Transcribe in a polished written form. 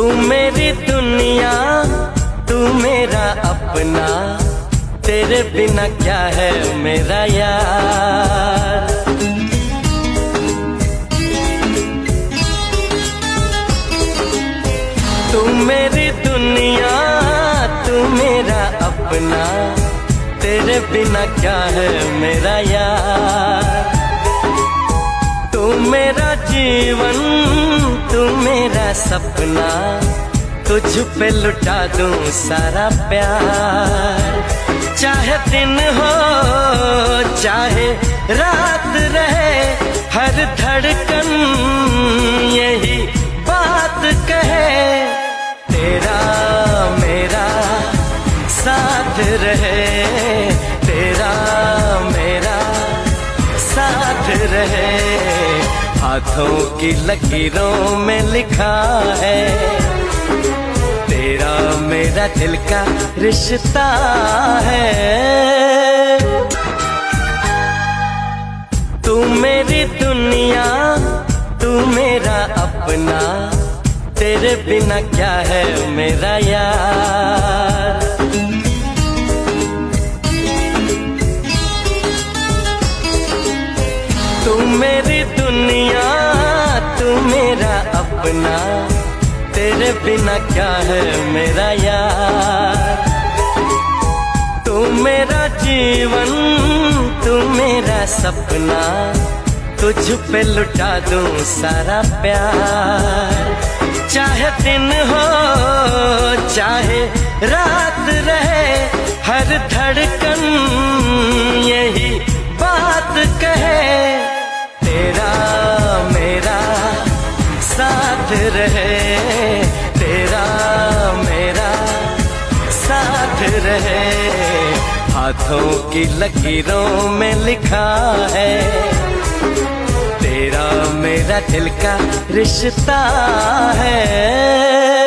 तू मेरी दुनिया, तू मेरा अपना, तेरे बिना क्या है मेरा यार। तू मेरी दुनिया, तू मेरा अपना, तेरे बिना क्या है मेरा यार। तू मेरा जीवन, तू मेरा सपना, तुझ पे लुटा दूं सारा प्यार। चाहे दिन हो चाहे रात रहे, हर धड़कन यही बात कहे, तेरा मेरा साथ रहे, तेरा मेरा साथ रहे। हाथों की लकीरों में लिखा है, तेरा मेरा दिल का रिश्ता है। तू मेरी दुनिया, तू मेरा अपना, तेरे बिना क्या है मेरा यार। तू मेरी दुनिया, तू मेरा अपना, तेरे बिना क्या है मेरा यार। तू मेरा जीवन, तू मेरा सपना, तुझ पे लुटा दूं सारा प्यार। चाहे दिन हो चाहे रात रहे, हर धड़कन यही बात कहे, तेरा मेरा साथ रहे, तेरा मेरा साथ रहे। हाथों की लकीरों में लिखा है, तेरा मेरा दिल का रिश्ता है।